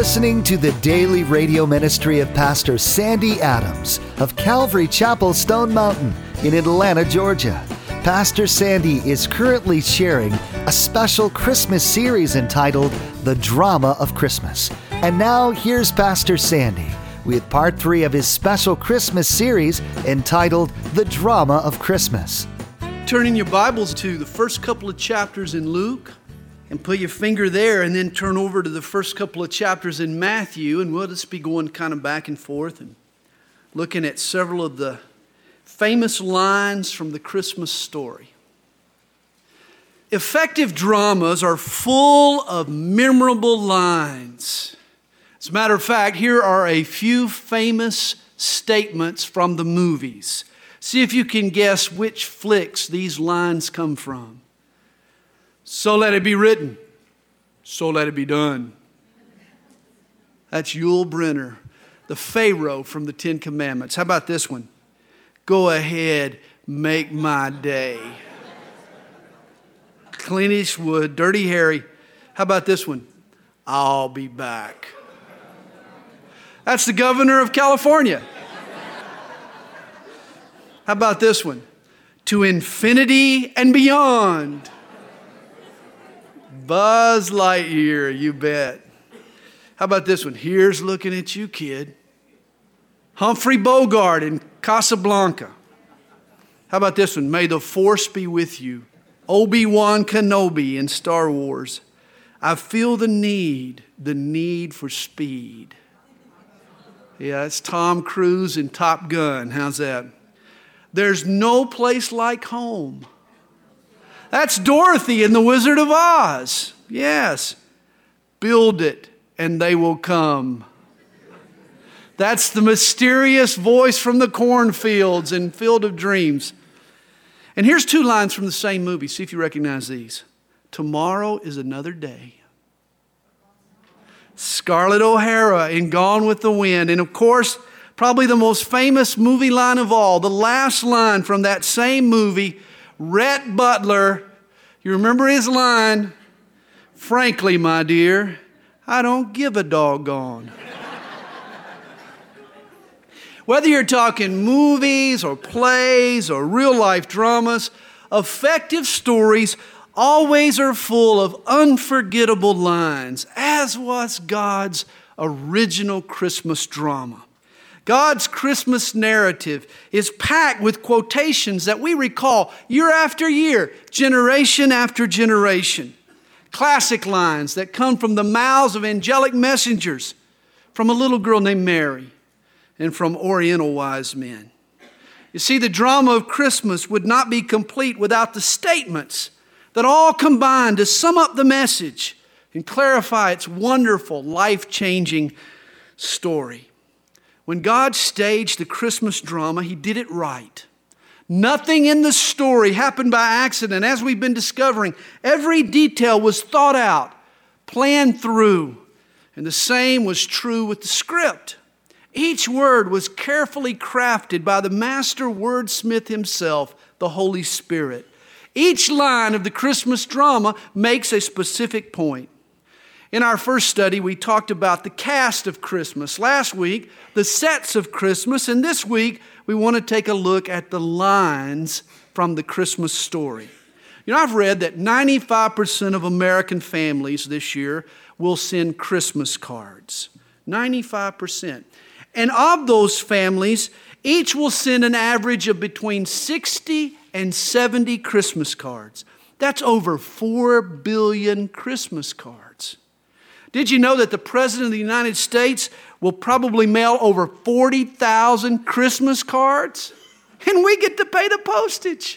listening to the daily radio ministry of Pastor Sandy Adams of Calvary Chapel, Stone Mountain in Atlanta, Georgia. Pastor Sandy is currently sharing a special Christmas series entitled The Drama of Christmas. And now here's Pastor Sandy with part 3 of his special Christmas series entitled The Drama of Christmas. Turn in your Bibles to the first couple of chapters in Luke and put your finger there, and then turn over to the first couple of chapters in Matthew, and we'll just be going kind of back and forth and looking at several of the famous lines from the Christmas story. Effective dramas are full of memorable lines. As a matter of fact, here are a few famous statements from the movies. See if you can guess which flicks these lines come from. So let it be written. So let it be done. That's Yul Brynner, the Pharaoh from the Ten Commandments. How about this one? Go ahead, make my day. Clint Eastwood, Dirty Harry. How about this one? I'll be back. That's the governor of California. How about this one? To infinity and beyond. Buzz Lightyear, you bet. How about this one? Here's looking at you, kid. Humphrey Bogart in Casablanca. How about this one? May the Force be with you. Obi-Wan Kenobi in Star Wars. I feel the need for speed. Yeah, it's Tom Cruise in Top Gun. How's that? There's no place like home. That's Dorothy in The Wizard of Oz. Yes. Build it and they will come. That's the mysterious voice from the cornfields in Field of Dreams. And here's 2 lines from the same movie. See if you recognize these. Tomorrow is another day. Scarlett O'Hara in Gone with the Wind. And of course, probably the most famous movie line of all, the last line from that same movie, Rhett Butler. You remember his line? Frankly, my dear, I don't give a doggone. Whether you're talking movies or plays or real life dramas, effective stories always are full of unforgettable lines, as was God's original Christmas drama. God's Christmas narrative is packed with quotations that we recall year after year, generation after generation. Classic lines that come from the mouths of angelic messengers, from a little girl named Mary, and from Oriental wise men. You see, the drama of Christmas would not be complete without the statements that all combine to sum up the message and clarify its wonderful, life-changing story. When God staged the Christmas drama, He did it right. Nothing in the story happened by accident. As we've been discovering, every detail was thought out, planned through, and the same was true with the script. Each word was carefully crafted by the master wordsmith himself, the Holy Spirit. Each line of the Christmas drama makes a specific point. In our first study, we talked about the cast of Christmas. Last week, the sets of Christmas. And this week, we want to take a look at the lines from the Christmas story. You know, I've read that 95% of American families this year will send Christmas cards. 95%. And of those families, each will send an average of between 60 and 70 Christmas cards. That's over 4 billion Christmas cards. Did you know that the President of the United States will probably mail over 40,000 Christmas cards? And we get to pay the postage.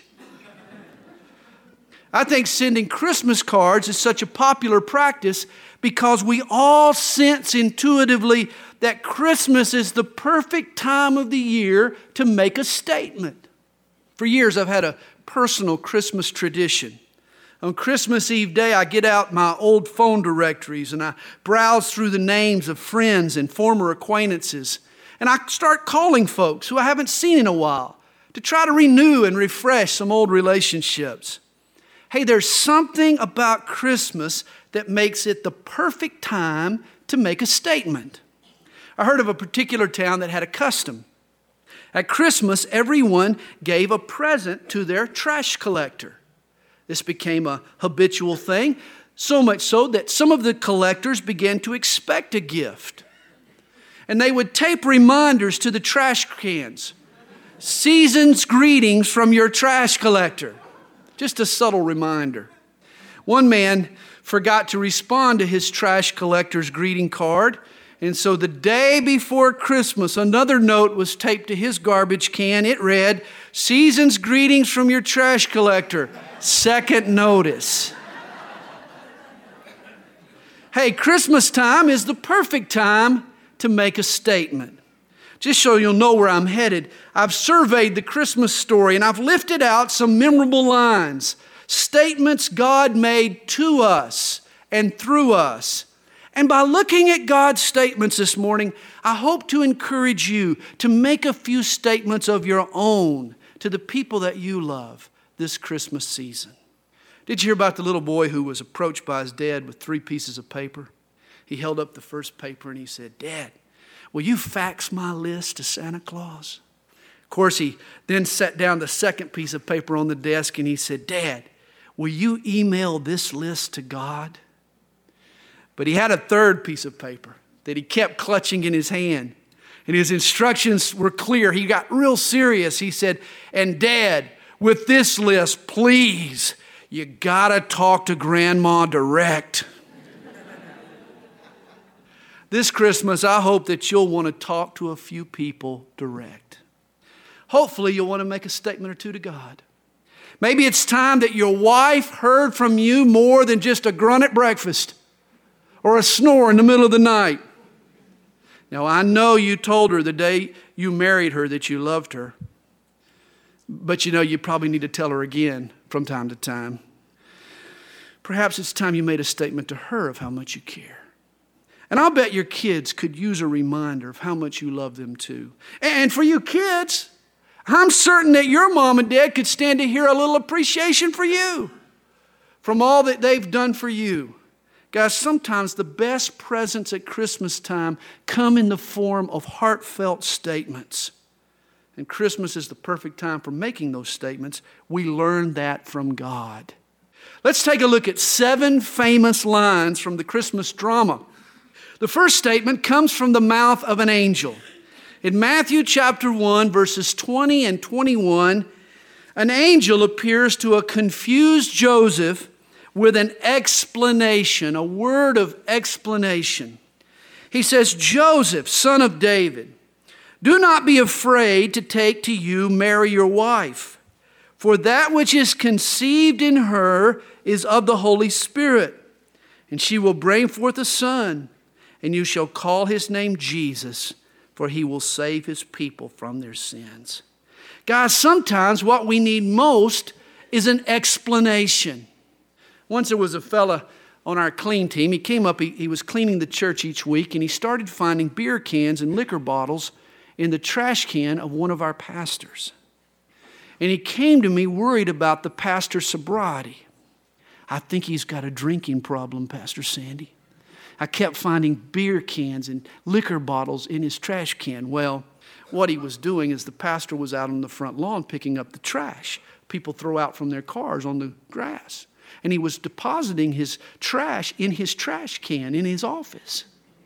I think sending Christmas cards is such a popular practice because we all sense intuitively that Christmas is the perfect time of the year to make a statement. For years, I've had a personal Christmas tradition. On Christmas Eve day, I get out my old phone directories and I browse through the names of friends and former acquaintances. And I start calling folks who I haven't seen in a while to try to renew and refresh some old relationships. Hey, there's something about Christmas that makes it the perfect time to make a statement. I heard of a particular town that had a custom. At Christmas, everyone gave a present to their trash collector. This became a habitual thing, so much so that some of the collectors began to expect a gift. And they would tape reminders to the trash cans. Season's greetings from your trash collector. Just a subtle reminder. One man forgot to respond to his trash collector's greeting card, and so the day before Christmas, another note was taped to his garbage can. It read, "Season's greetings from your trash collector. Second notice." Hey, Christmas time is the perfect time to make a statement. Just so you'll know where I'm headed, I've surveyed the Christmas story and I've lifted out some memorable lines, statements God made to us and through us. And by looking at God's statements this morning, I hope to encourage you to make a few statements of your own to the people that you love this Christmas season. Did you hear about the little boy who was approached by his dad with 3 pieces of paper? He held up the first paper and he said, "Dad, will you fax my list to Santa Claus?" Of course, he then set down the second piece of paper on the desk and he said, "Dad, will you email this list to God?" But he had a third piece of paper that he kept clutching in his hand. And his instructions were clear. He got real serious. He said, "And Dad, with this list, please, you gotta talk to Grandma direct." This Christmas, I hope that you'll want to talk to a few people direct. Hopefully, you'll want to make a statement or two to God. Maybe it's time that your wife heard from you more than just a grunt at breakfast or a snore in the middle of the night. Now, I know you told her the day you married her that you loved her, but you probably need to tell her again from time to time. Perhaps it's time you made a statement to her of how much you care. And I'll bet your kids could use a reminder of how much you love them too. And for you kids, I'm certain that your mom and dad could stand to hear a little appreciation for you from all that they've done for you. Guys, sometimes the best presents at Christmas time come in the form of heartfelt statements. And Christmas is the perfect time for making those statements. We learn that from God. Let's take a look at 7 famous lines from the Christmas drama. The first statement comes from the mouth of an angel. In Matthew chapter 1, verses 20 and 21, an angel appears to a confused Joseph with an explanation, a word of explanation. He says, "Joseph, son of David, do not be afraid to take to you Mary your wife, for that which is conceived in her is of the Holy Spirit, and she will bring forth a son, and you shall call his name Jesus, for he will save his people from their sins." Guys, sometimes what we need most is an explanation. Once there was a fella on our clean team. He came up, he was cleaning the church each week, and he started finding beer cans and liquor bottles in the trash can of one of our pastors. And he came to me worried about the pastor's sobriety. "I think he's got a drinking problem, Pastor Sandy. I kept finding beer cans and liquor bottles in his trash can." Well, what he was doing is the pastor was out on the front lawn picking up the trash people throw out from their cars on the grass. And he was depositing his trash in his trash can in his office.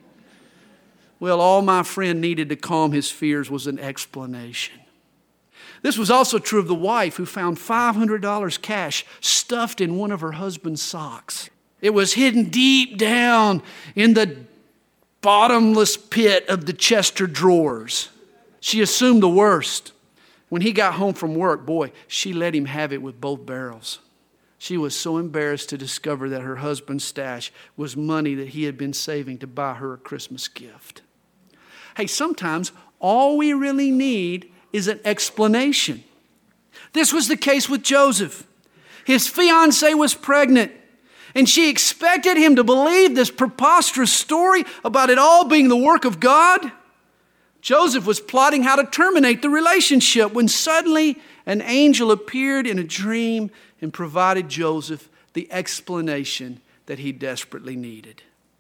Well, all my friend needed to calm his fears was an explanation. This was also true of the wife who found $500 cash stuffed in one of her husband's socks. It was hidden deep down in the bottomless pit of the Chester drawers. She assumed the worst. When he got home from work, boy, she let him have it with both barrels. She was so embarrassed to discover that her husband's stash was money that he had been saving to buy her a Christmas gift. Hey, sometimes all we really need is an explanation. This was the case with Joseph. His fiancée was pregnant, and she expected him to believe this preposterous story about it all being the work of God. Joseph was plotting how to terminate the relationship when suddenly an angel appeared in a dream and provided Joseph the explanation that he desperately needed.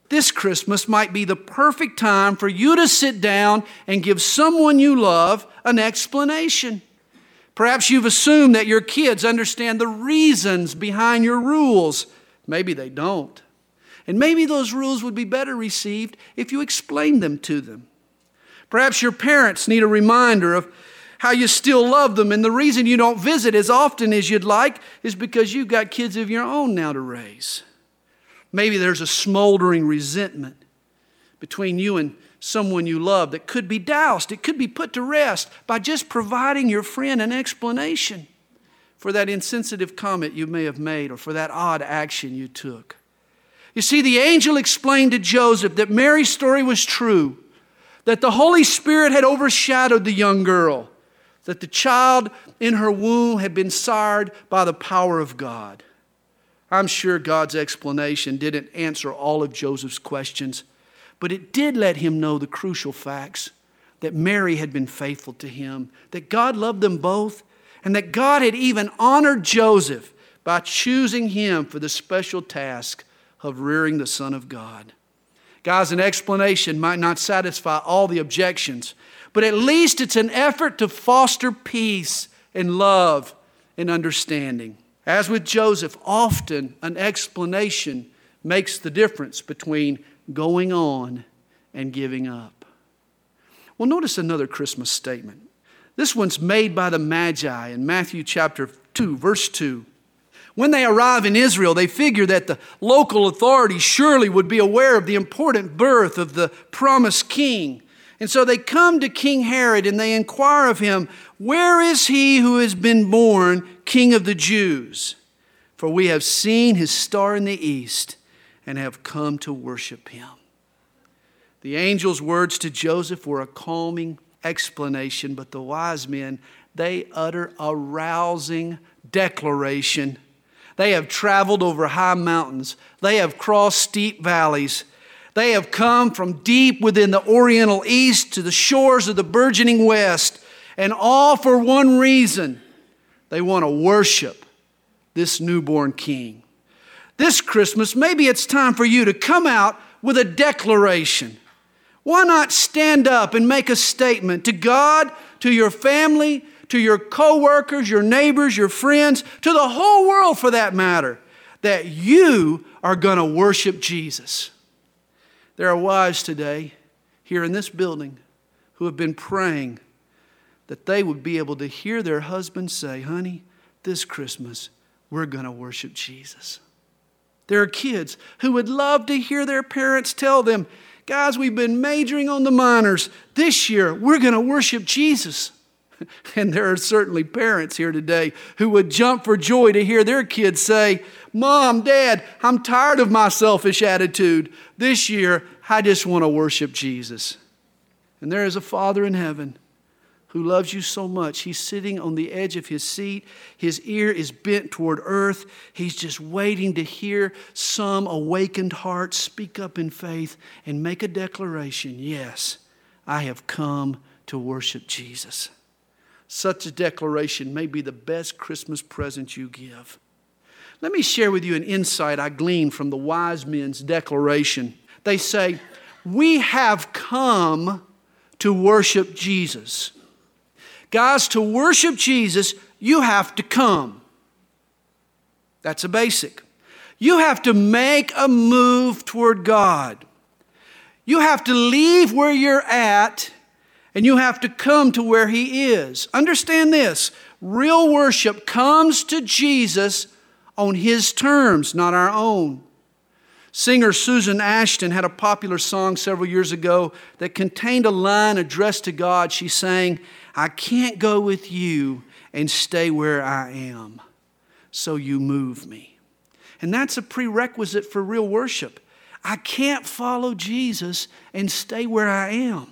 this Christmas might be the perfect time for you to sit down and give someone you love an explanation. Perhaps you've assumed that your kids understand the reasons behind your rules. Maybe they don't. And maybe those rules would be better received if you explained them to them. Perhaps your parents need a reminder of how you still love them, and the reason you don't visit as often as you'd like is because you've got kids of your own now to raise. Maybe there's a smoldering resentment between you and someone you love that could be doused. It could be put to rest by just providing your friend an explanation for that insensitive comment you may have made or for that odd action you took. You see, the angel explained to Joseph that Mary's story was true, that the Holy Spirit had overshadowed the young girl, that the child in her womb had been sired by the power of God. I'm sure God's explanation didn't answer all of Joseph's questions, but it did let him know the crucial facts, that Mary had been faithful to him, that God loved them both, and that God had even honored Joseph by choosing him for the special task of rearing the Son of God. Guys, an explanation might not satisfy all the objections, but at least it's an effort to foster peace and love and understanding. As with Joseph, often an explanation makes the difference between going on and giving up. Well, notice another Christmas statement. This one's made by the Magi in Matthew chapter 2, verse 2. When they arrive in Israel, they figure that the local authorities surely would be aware of the important birth of the promised king. And so they come to King Herod and they inquire of him, "Where is he who has been born King of the Jews? For we have seen his star in the east and have come to worship him." The angel's words to Joseph were a calming explanation, but the wise men, they utter a rousing declaration. They have traveled over high mountains. They have crossed steep valleys. They have come from deep within the Oriental East to the shores of the burgeoning West, and all for one reason. They want to worship this newborn king. This Christmas, maybe it's time for you to come out with a declaration. Why not stand up and make a statement to God, to your family, to your co-workers, your neighbors, your friends, to the whole world for that matter, that you are going to worship Jesus. There are wives today here in this building who have been praying that they would be able to hear their husbands say, "Honey, this Christmas we're going to worship Jesus." There are kids who would love to hear their parents tell them, "Guys, we've been majoring on the minors. This year we're going to worship Jesus." And there are certainly parents here today who would jump for joy to hear their kids say, "Mom, Dad, I'm tired of my selfish attitude. This year, I just want to worship Jesus." And there is a Father in heaven who loves you so much. He's sitting on the edge of his seat. His ear is bent toward earth. He's just waiting to hear some awakened heart speak up in faith and make a declaration. "Yes, I have come to worship Jesus." Such a declaration may be the best Christmas present you give. Let me share with you an insight I gleaned from the wise men's declaration. They say, "We have come to worship Jesus." Guys, to worship Jesus, you have to come. That's a basic. You have to make a move toward God. You have to leave where you're at and you have to come to where He is. Understand this. Real worship comes to Jesus on His terms, not our own. Singer Susan Ashton had a popular song several years ago that contained a line addressed to God. She sang, "I can't go with you and stay where I am, so you move me." And that's a prerequisite for real worship. I can't follow Jesus and stay where I am.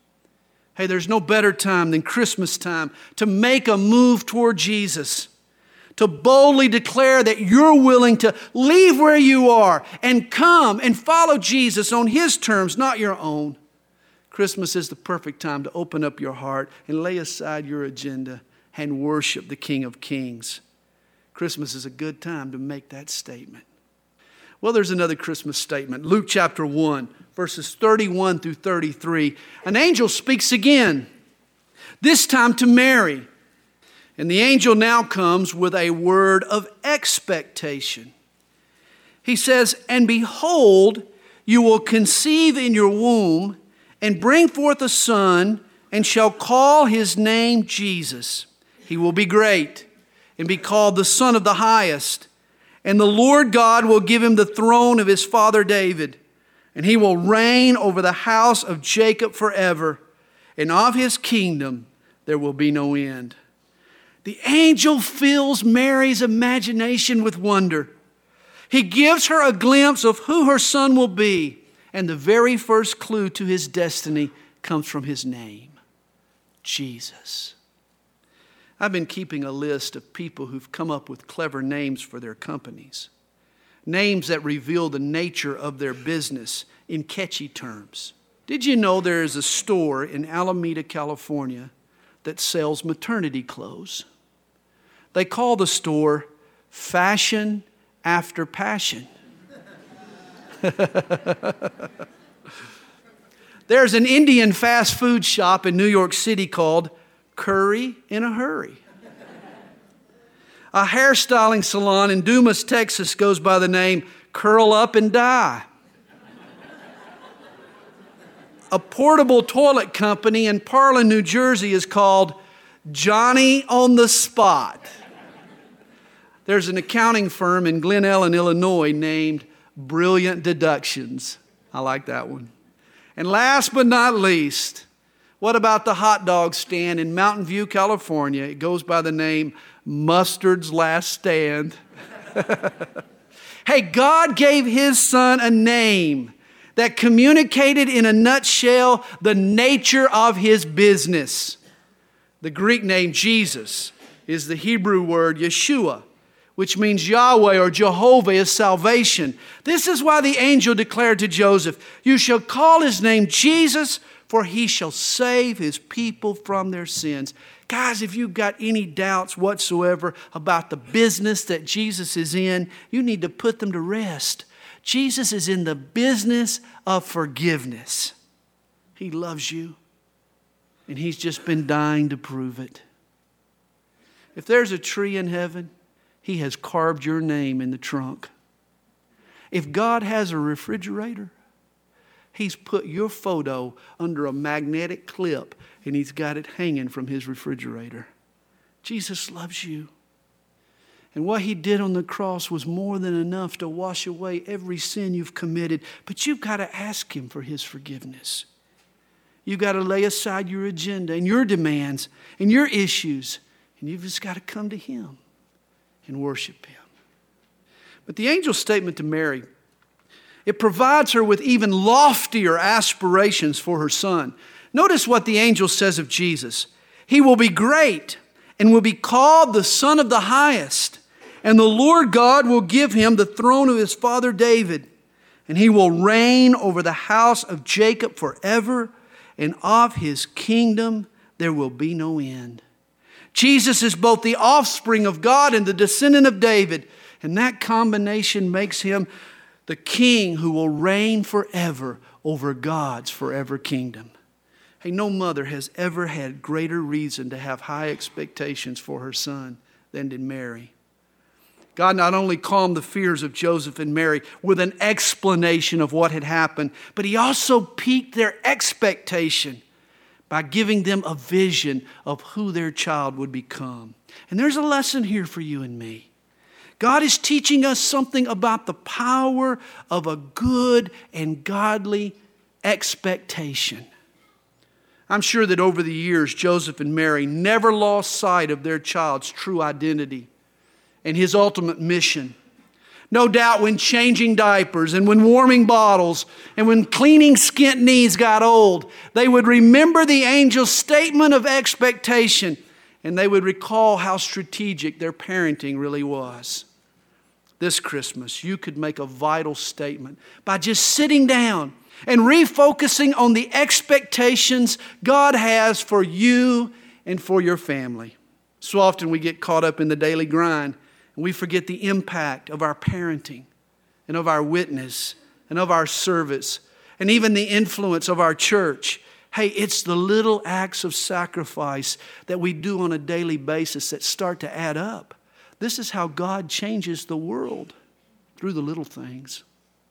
Hey, there's no better time than Christmas time to make a move toward Jesus, to boldly declare that you're willing to leave where you are and come and follow Jesus on His terms, not your own. Christmas is the perfect time to open up your heart and lay aside your agenda and worship the King of Kings. Christmas is a good time to make that statement. Well, there's another Christmas statement. Luke chapter 1, verses 31 through 33. An angel speaks again, this time to Mary. And the angel now comes with a word of expectation. He says, "And behold, you will conceive in your womb and bring forth a son, and shall call his name Jesus. He will be great and be called the Son of the Highest. And the Lord God will give him the throne of his father David, and he will reign over the house of Jacob forever, and of his kingdom there will be no end." The angel fills Mary's imagination with wonder. He gives her a glimpse of who her son will be, and the very first clue to his destiny comes from his name, Jesus. I've been keeping a list of people who've come up with clever names for their companies. Names that reveal the nature of their business in catchy terms. Did you know there is a store in Alameda, California that sells maternity clothes? They call the store Fashion After Passion. There's an Indian fast food shop in New York City called Curry in a Hurry. A hairstyling salon in Dumas, Texas goes by the name Curl Up and Die. A portable toilet company in Parlin, New Jersey is called Johnny on the Spot. There's an accounting firm in Glen Ellen, Illinois named Brilliant Deductions. I like that one. And last but not least, what about the hot dog stand in Mountain View, California? It goes by the name Mustard's Last Stand. Hey, God gave his son a name that communicated in a nutshell the nature of his business. The Greek name Jesus is the Hebrew word Yeshua, which means Yahweh or Jehovah is salvation. This is why the angel declared to Joseph, "You shall call his name Jesus, for he shall save his people from their sins." Guys, if you've got any doubts whatsoever about the business that Jesus is in, you need to put them to rest. Jesus is in the business of forgiveness. He loves you, and he's just been dying to prove it. If there's a tree in heaven, he has carved your name in the trunk. If God has a refrigerator, he's put your photo under a magnetic clip and he's got it hanging from his refrigerator. Jesus loves you. And what he did on the cross was more than enough to wash away every sin you've committed. But you've got to ask him for his forgiveness. You've got to lay aside your agenda and your demands and your issues. And you've just got to come to him and worship him. But the angel's statement to Mary, it provides her with even loftier aspirations for her son. Notice what the angel says of Jesus. He will be great and will be called the Son of the Highest. And the Lord God will give him the throne of his father David. And he will reign over the house of Jacob forever. And of his kingdom there will be no end. Jesus is both the offspring of God and the descendant of David. And that combination makes him the king who will reign forever over God's forever kingdom. Hey, no mother has ever had greater reason to have high expectations for her son than did Mary. God not only calmed the fears of Joseph and Mary with an explanation of what had happened, but he also piqued their expectation by giving them a vision of who their child would become. And there's a lesson here for you and me. God is teaching us something about the power of a good and godly expectation. I'm sure that over the years, Joseph and Mary never lost sight of their child's true identity and his ultimate mission. No doubt when changing diapers and when warming bottles and when cleaning skint knees got old, they would remember the angel's statement of expectation and they would recall how strategic their parenting really was. This Christmas, you could make a vital statement by just sitting down and refocusing on the expectations God has for you and for your family. So often we get caught up in the daily grind and we forget the impact of our parenting and of our witness and of our service and even the influence of our church. Hey, it's the little acts of sacrifice that we do on a daily basis that start to add up. This is how God changes the world, through the little things.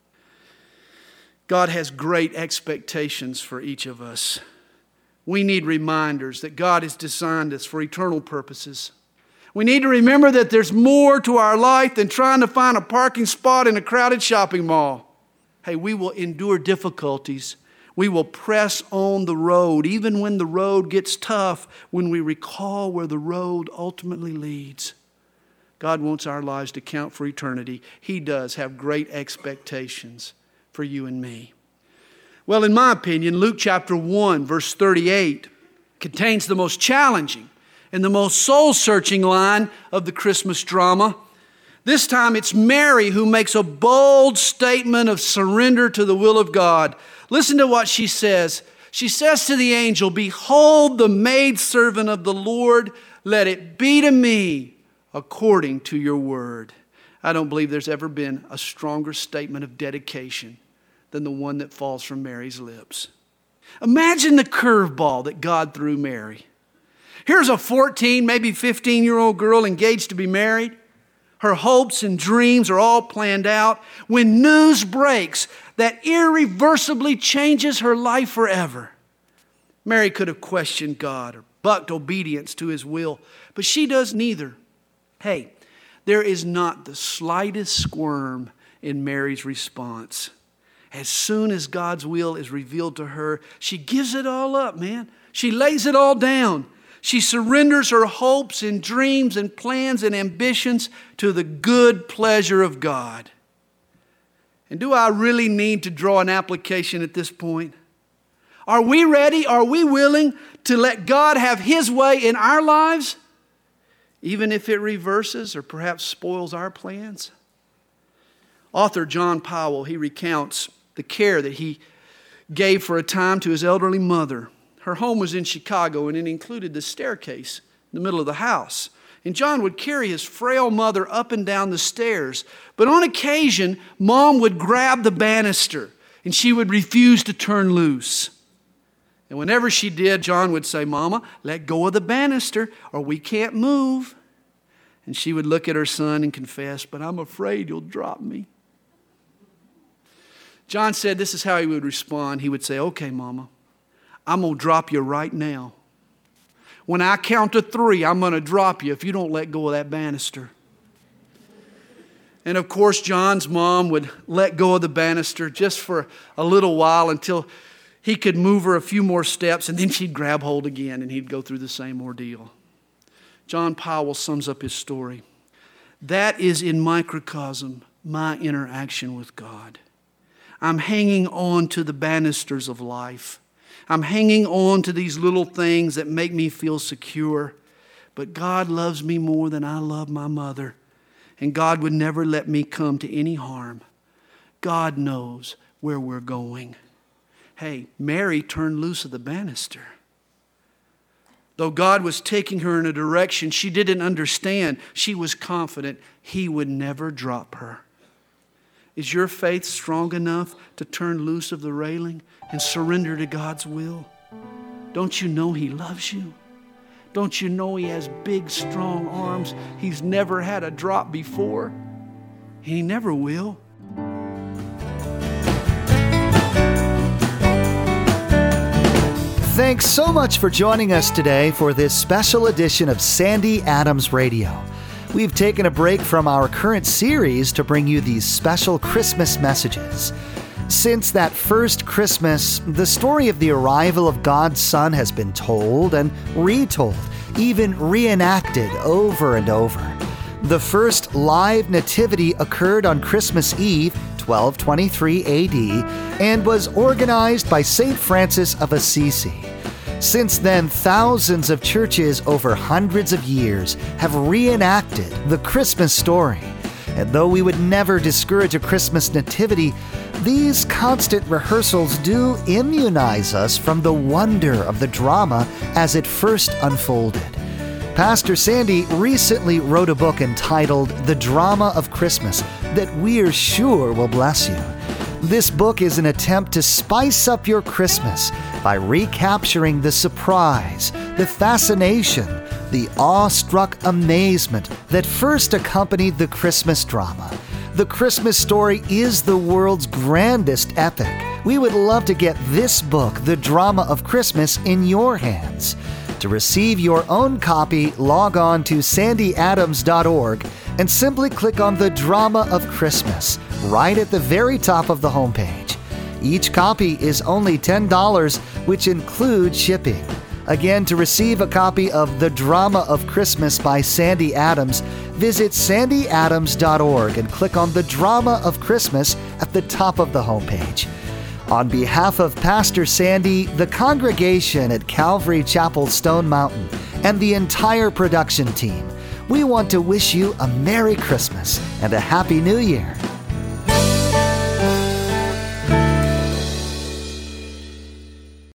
God has great expectations for each of us. We need reminders that God has designed us for eternal purposes. We need to remember that there's more to our life than trying to find a parking spot in a crowded shopping mall. Hey, we will endure difficulties. We will press on the road, even when the road gets tough, when we recall where the road ultimately leads. God wants our lives to count for eternity. He does have great expectations for you and me. Well, in my opinion, Luke chapter 1, verse 38 contains the most challenging and the most soul-searching line of the Christmas drama. This time it's Mary who makes a bold statement of surrender to the will of God. Listen to what she says. She says to the angel, "Behold the maidservant of the Lord, let it be to me according to your word." I don't believe there's ever been a stronger statement of dedication than the one that falls from Mary's lips. Imagine the curveball that God threw Mary. Here's a 14, maybe 15-year-old girl engaged to be married. Her hopes and dreams are all planned out when news breaks that irreversibly changes her life forever. Mary could have questioned God or bucked obedience to His will, but she does neither. Hey, there is not the slightest squirm in Mary's response. As soon as God's will is revealed to her, she gives it all up, man. She lays it all down. She surrenders her hopes and dreams and plans and ambitions to the good pleasure of God. And do I really need to draw an application at this point? Are we ready? Are we willing to let God have His way in our lives, even if it reverses or perhaps spoils our plans? Author John Powell, he recounts the care that he gave for a time to his elderly mother. Her home was in Chicago, and it included the staircase in the middle of the house. And John would carry his frail mother up and down the stairs. But on occasion, Mom would grab the banister, and she would refuse to turn loose. And whenever she did, John would say, "Mama, let go of the banister, or we can't move." And she would look at her son and confess, "But I'm afraid you'll drop me." John said this is how he would respond. He would say, "Okay, Mama, I'm going to drop you right now. When I count to 3, I'm going to drop you if you don't let go of that banister." And of course, John's mom would let go of the banister just for a little while until he could move her a few more steps, and then she'd grab hold again and he'd go through the same ordeal. John Powell sums up his story. That is in microcosm my interaction with God. I'm hanging on to the banisters of life. I'm hanging on to these little things that make me feel secure. But God loves me more than I love my mother. And God would never let me come to any harm. God knows where we're going. Hey, Mary turned loose of the banister. Though God was taking her in a direction she didn't understand, she was confident He would never drop her. Is your faith strong enough to turn loose of the railing and surrender to God's will? Don't you know He loves you? Don't you know He has big, strong arms? He's never had a drop before, and He never will. Thanks so much for joining us today for this special edition of Sandy Adams Radio. We've taken a break from our current series to bring you these special Christmas messages. Since that first Christmas, the story of the arrival of God's Son has been told and retold, even reenacted over and over. The first live nativity occurred on Christmas Eve, 1223 AD, and was organized by St. Francis of Assisi. Since then, thousands of churches over hundreds of years have reenacted the Christmas story. And though we would never discourage a Christmas nativity, these constant rehearsals do immunize us from the wonder of the drama as it first unfolded. Pastor Sandy recently wrote a book entitled The Drama of Christmas, that we're sure will bless you. This book is an attempt to spice up your Christmas by recapturing the surprise, the fascination, the awestruck amazement that first accompanied the Christmas drama. The Christmas Story is the world's grandest epic. We would love to get this book, The Drama of Christmas, in your hands. To receive your own copy, log on to sandyadams.org and simply click on The Drama of Christmas right at the very top of the homepage. Each copy is only $10, which includes shipping. Again, to receive a copy of The Drama of Christmas by Sandy Adams, visit sandyadams.org and click on The Drama of Christmas at the top of the homepage. On behalf of Pastor Sandy, the congregation at Calvary Chapel Stone Mountain, and the entire production team, we want to wish you a Merry Christmas and a Happy New Year.